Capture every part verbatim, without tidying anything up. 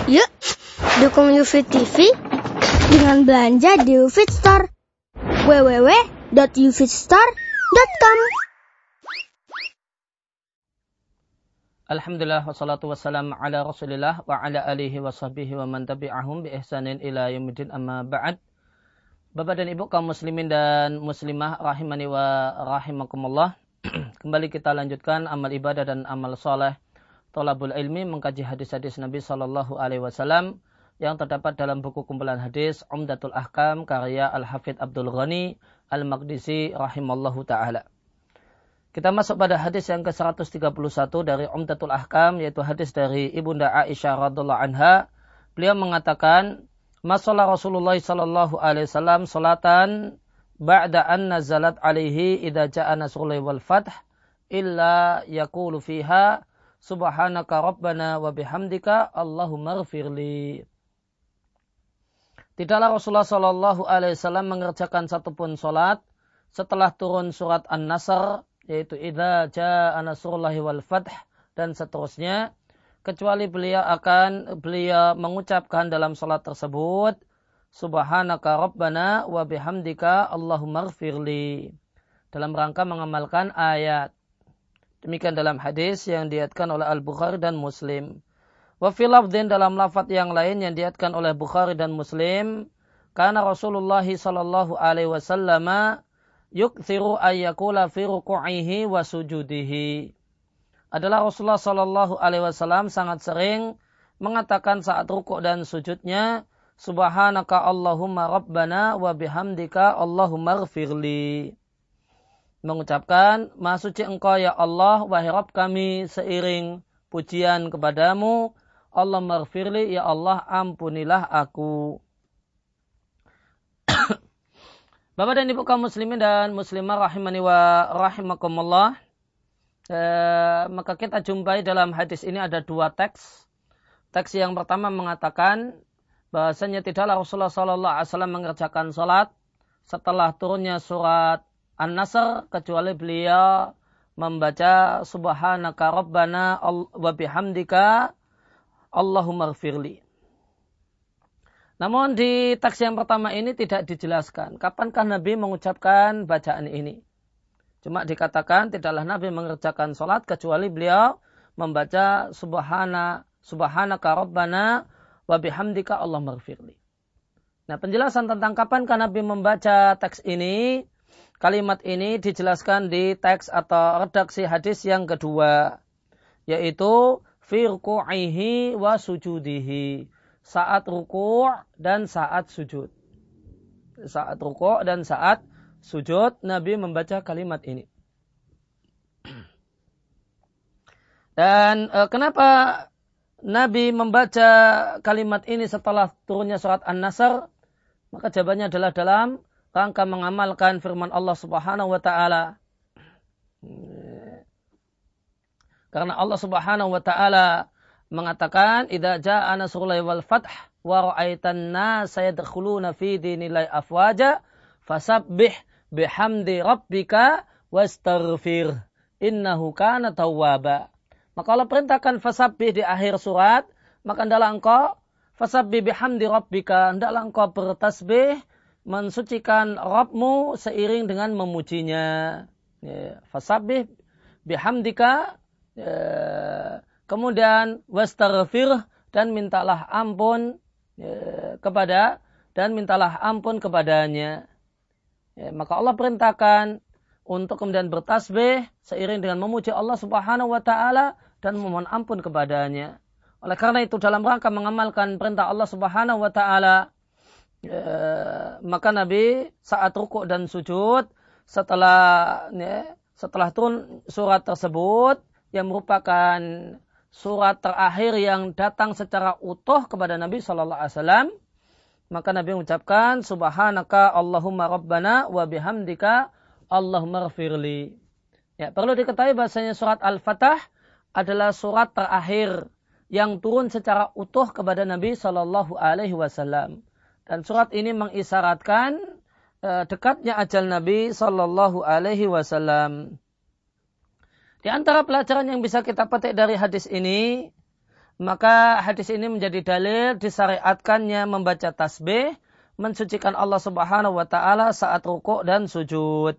Yuk, dukung UFIT T V dengan belanja di UFIT Store. w w w dot ufitstore dot com. Alhamdulillah wassalatu wassalamu ala Rasulillah wa ala alihi wa sahbihi wa man tabi'ahum bi ihsanin ila yaumil amma ba'd. Bapak dan Ibu kaum muslimin dan muslimah rahimani wa rahimakumullah. Kembali kita lanjutkan amal ibadah dan amal soleh thalabul ilmi, mengkaji hadis-hadis Nabi sallallahu alaihi wasallam yang terdapat dalam buku kumpulan hadis Umdatul Ahkam karya Al-Hafidz Abdul Ghani Al-Maqdisi rahimallahu ta'ala. Kita masuk pada hadis yang ke seratus tiga puluh satu dari Umdatul Ahkam, yaitu hadis dari Ibunda Aisyah radhiyallahu anha. Beliau mengatakan, "Masalla Rasulullah sallallahu alaihi wasallam salatan ba'da an nazalat alaihi idza ja'a nasrullahi wal fath illa yaqulu fiha subhanaka rabbana wa bihamdika Allahumma ighfirli." Tidaklah Rasulullah sallallahu alaihi wasallam mengerjakan satupun salat setelah turun surat An-Nasr, yaitu idza jaa nasrullahi wal fath dan seterusnya, kecuali beliau akan beliau mengucapkan dalam salat tersebut subhanaka rabbana wa bihamdika Allahumma ighfirli, dalam rangka mengamalkan ayat. Demikian dalam hadis yang diriwayatkan oleh Al-Bukhari dan Muslim. Wa fi lafdhin, dalam lafaz yang lain yang diriwayatkan oleh Bukhari dan Muslim, kana Rasulullah sallallahu alaihi wasallam yukthiru ayyakula fi ruku'ihi wa sujudihi. Adalah Rasulullah sallallahu alaihi wasallam sangat sering mengatakan saat rukuk dan sujudnya, subhanaka Allahumma rabbana wa bihamdika Allahumma ighfirli. Mengucapkan, Maha suci Engkau ya Allah, wahai Rabb kami, seiring pujian kepadamu, Allah maghfirli, ya Allah ampunilah aku. Bapak dan Ibu kaum muslimin dan muslimah rahimani wa rahimakumullah. Eh, maka kita jumpai dalam hadis ini ada dua teks. Teks yang pertama mengatakan bahasanya tidaklah Rasulullah sallallahu alaihi wasallam mengerjakan salat setelah turunnya surat An-Nasr kecuali beliau membaca subhanaka rabbana wa bihamdika Allahumma ighfirli. Namun di teks yang pertama ini tidak dijelaskan kapankah Nabi mengucapkan bacaan ini. Cuma dikatakan tidaklah Nabi mengerjakan salat kecuali beliau membaca subhana subhanaka rabbana wa bihamdika Allahumma ighfirli. Nah, penjelasan tentang kapankah Nabi membaca teks ini, kalimat ini dijelaskan di teks atau redaksi hadis yang kedua, yaitu fi ruku'ihi wa sujudihi, saat ruku' dan saat sujud. Saat ruku' dan saat sujud Nabi membaca kalimat ini. Dan e, kenapa Nabi membaca kalimat ini setelah turunnya surat An-Nasr? Maka jawabannya adalah dalam rangka mengamalkan firman Allah Subhanahu wa taala. Karena Allah Subhanahu wa taala mengatakan idza jaa nasrullahi wal fath wa ra'aitan nasa yadkhuluna fi dinillahi afwaja fasabbih bihamdi rabbika wastaghfir innahu kana tawwaba. Maka Allah perintahkan fasabbih di akhir surat, maka hendaklah engkau fasabbih bihamdi rabbika, hendaklah engkau bertasbih mensucikan Rabbmu seiring dengan memujinya. Ya, fasabbih bihamdika, ya, kemudian wastaghfir, dan mintalah ampun ya, kepada dan mintalah ampun kepadanya. Ya, maka Allah perintahkan untuk kemudian bertasbih seiring dengan memuji Allah Subhanahu wa taala dan memohon ampun kepadanya. Oleh karena itu dalam rangka mengamalkan perintah Allah Subhanahu wa taala, ya, maka Nabi saat rukuk dan sujud setelah ya, setelah turun surat tersebut yang merupakan surat terakhir yang datang secara utuh kepada Nabi sallallahu alaihi wasallam, maka Nabi mengucapkan subhanaka Allahumma rabbana wa bihamdika Allahumma ighfirli. Ya, perlu diketahui bahasanya surat Al-Fatah adalah surat terakhir yang turun secara utuh kepada Nabi sallallahu alaihi wasallam. Dan surat ini mengisyaratkan eh, dekatnya ajal Nabi sallallahu alaihi wasallam. Di antara pelajaran yang bisa kita petik dari hadis ini Maka hadis ini menjadi dalil disyariatkannya membaca tasbih, mensucikan Allah Subhanahu wa taala saat rukuk dan sujud.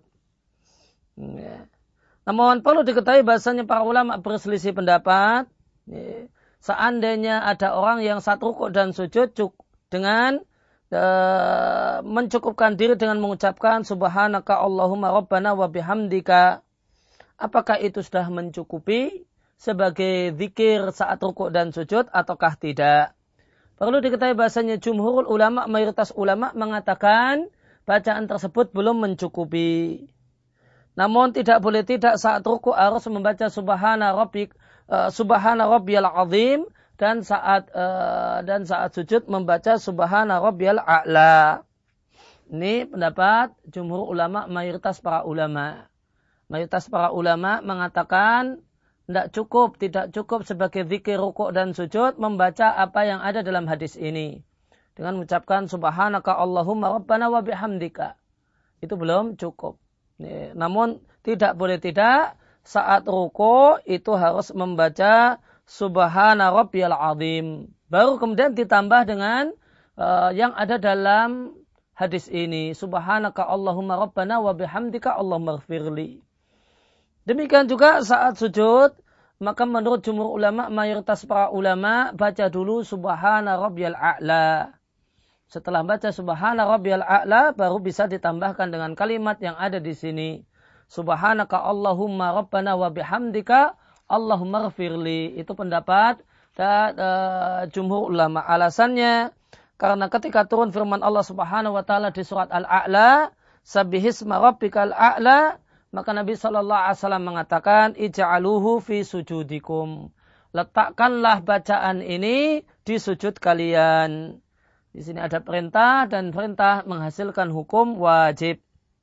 Ya. Namun perlu diketahui bahasanya para ulama berselisih pendapat. Ya. Seandainya ada orang yang saat rukuk dan sujud dengan e, mencukupkan diri dengan mengucapkan subhanaka Allahumma rabbana wa bihamdika, apakah itu sudah mencukupi sebagai zikir saat rukuk dan sujud ataukah tidak? Perlu diketahui bahasanya jumhurul ulama, mayoritas ulama mengatakan bacaan tersebut belum mencukupi. Namun tidak boleh tidak saat rukuk harus membaca subhana rabbik uh, subhana rabbiyal azim, dan saat uh, dan saat sujud membaca subhana rabbiyal a'la. Ini pendapat jumhur ulama, mayoritas para ulama. Mayoritas para ulama mengatakan tidak cukup, tidak cukup sebagai zikir rukuk dan sujud membaca apa yang ada dalam hadis ini. Dengan mengucapkan subhanaka Allahumma rabbana wa bihamdika. Itu belum cukup. Namun tidak boleh tidak saat rukuk itu harus membaca subhana rabbiyal azim. Baru kemudian ditambah dengan uh, yang ada dalam hadis ini. Subhanaka Allahumma rabbana wa bihamdika Allahumma ighfirli. Demikian juga saat sujud, maka menurut jumhur ulama, mayoritas para ulama, baca dulu subhana rabbiyal a'la. Setelah baca subhana rabbiyal a'la, baru bisa ditambahkan dengan kalimat yang ada di sini. Subhanaka Allahumma rabbana wa bihamdika Allahumma ighfirli. Itu pendapat dan, uh, jumhur ulama. Alasannya, karena ketika turun firman Allah Subhanahu wa taala di surat Al-A'la, sabbihisma rabbikal a'la, maka Nabi shallallahu alaihi wasallam mengatakan, ij'aluhu fi sujudikum. Letakkanlah bacaan ini di sujud kalian. Di sini ada perintah dan perintah menghasilkan hukum wajib.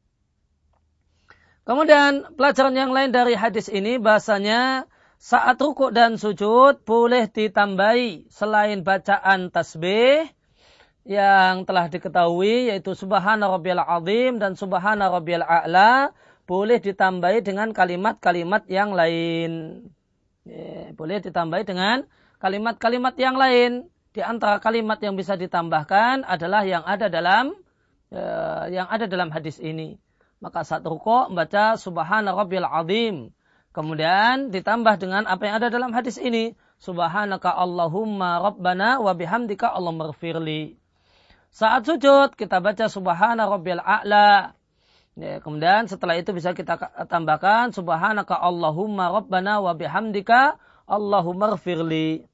Kemudian pelajaran yang lain dari hadis ini bahasanya saat rukuk dan sujud boleh ditambahi selain bacaan tasbih yang telah diketahui yaitu subhana rabbiyal azim dan subhana rabbiyal a'la, boleh ditambahi dengan kalimat-kalimat yang lain. Ya, boleh ditambahi dengan kalimat-kalimat yang lain. Di antara kalimat yang bisa ditambahkan adalah yang ada dalam ya, yang ada dalam hadis ini. Maka saat rukuk membaca subhana rabbiyal azim. Kemudian ditambah dengan apa yang ada dalam hadis ini. Subhanaka Allahumma rabbana wa bihamdika Allahumma ighfirli. Saat sujud kita baca subhana rabbiyal a'la. Ya, kemudian setelah itu bisa kita tambahkan subhanaka Allahumma rabbana wa bihamdika Allahumma ighfirli.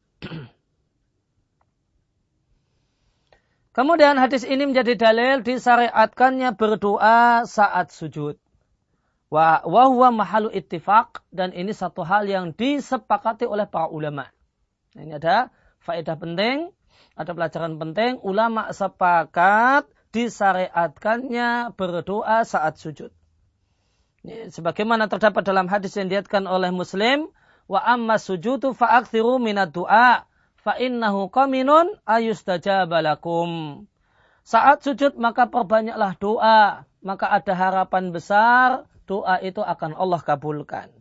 Kemudian hadis ini menjadi dalil disyariatkannya berdoa saat sujud. Wa huwa mahalu ittifaq, dan ini satu hal yang disepakati oleh para ulama. Nah, ini ada faedah penting, ada pelajaran penting. Ulama sepakat disyariatkannya berdoa saat sujud. Ini, sebagaimana terdapat dalam hadis yang diriwayatkan oleh Muslim, wa amma sujudu fa'akthiru minad du'a fa innahu qaminun ayustajaba lakum. Saat sujud maka perbanyaklah doa, maka ada harapan besar doa itu akan Allah kabulkan.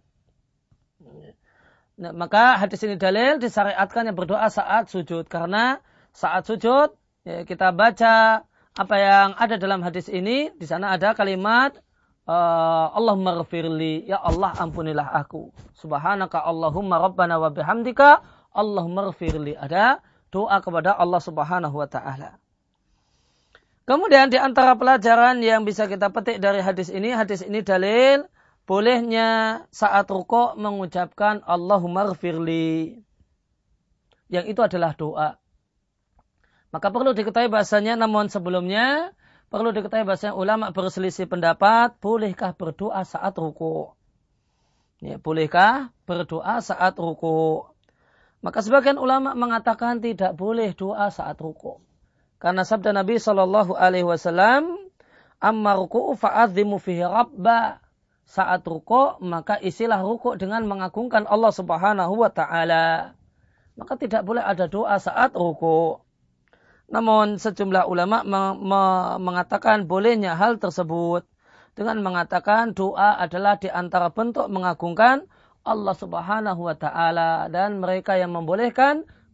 Nah, maka hadis ini dalil disyariatkannya berdoa saat sujud, karena saat sujud ya, kita baca apa yang ada dalam hadis ini. Di sana ada kalimat uh, Allahumma ighfirli, ya Allah ampunilah aku. Subhanaka Allahumma rabbana wa bihamdika Allahumma ighfirli. Ada doa kepada Allah Subhanahu wa taala. Kemudian di antara pelajaran yang bisa kita petik dari hadis ini, hadis ini dalil bolehnya saat rukuk mengucapkan Allahumma ighfirli. Yang itu adalah doa. Maka perlu diketahui bahasanya, namun sebelumnya perlu diketahui bahasanya ulama berselisih pendapat, bolehkah berdoa saat rukuk? Ya, bolehkah berdoa saat rukuk? Maka sebagian ulama mengatakan tidak boleh doa saat rukuk. Karena sabda Nabi shallallahu alaihi wasallam, amma ruku'u fa'adzimu fihi rabba. Saat rukuk, maka isilah rukuk dengan mengagungkan Allah Subhanahu wa ta'ala. Maka tidak boleh ada doa saat rukuk. Namun sejumlah ulama me- me- mengatakan bolehnya hal tersebut. Dengan mengatakan doa adalah di antara bentuk mengagungkan Allah Subhanahu wa ta'ala. Dan mereka yang membolehkan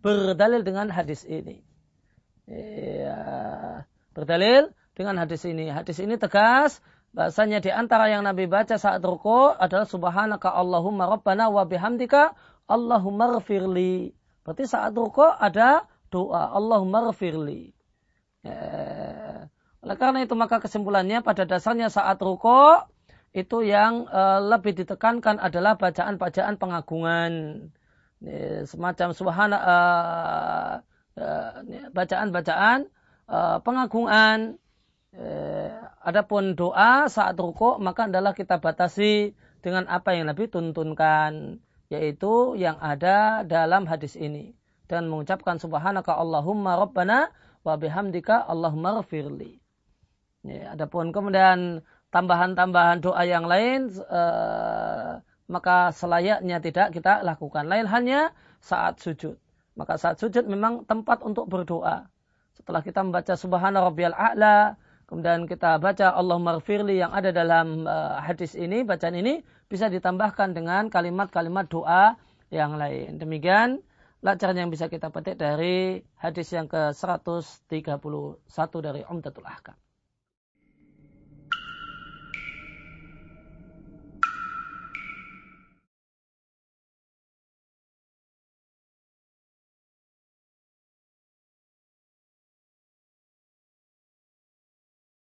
berdalil dengan hadis ini. Ya, berdalil dengan hadis ini. Hadis ini tegas bahasanya di antara yang Nabi baca saat ruku adalah subhanaka Allahumma rabbana wa bihamdika Allahumma ghfirli. Berarti saat ruku ada doa Allahumma ghfirli. Ya. Oleh karena itu maka kesimpulannya pada dasarnya saat ruku itu yang uh, lebih ditekankan adalah bacaan-bacaan pengagungan. Ya, semacam subhana uh, uh, bacaan-bacaan uh, pengagungan. Uh, adapun doa saat ruku maka adalah kita batasi dengan apa yang Nabi tuntunkan, yaitu yang ada dalam hadis ini, dan mengucapkan subhanaka Allahumma rabbana wa bihamdika Allahumma ghfirli. Ya, adapun kemudian tambahan-tambahan doa yang lain uh, maka selayaknya tidak kita lakukan. Lain hanya saat sujud. Maka saat sujud memang tempat untuk berdoa. Setelah kita membaca subhana rabbiyal a'la, kemudian kita baca Allahumma ghfirli yang ada dalam uh, hadis ini, bacaan ini bisa ditambahkan dengan kalimat-kalimat doa yang lain. Demikian pelajaran yang bisa kita petik dari hadis yang ke seratus tiga puluh satu dari Umdatul Ahkam.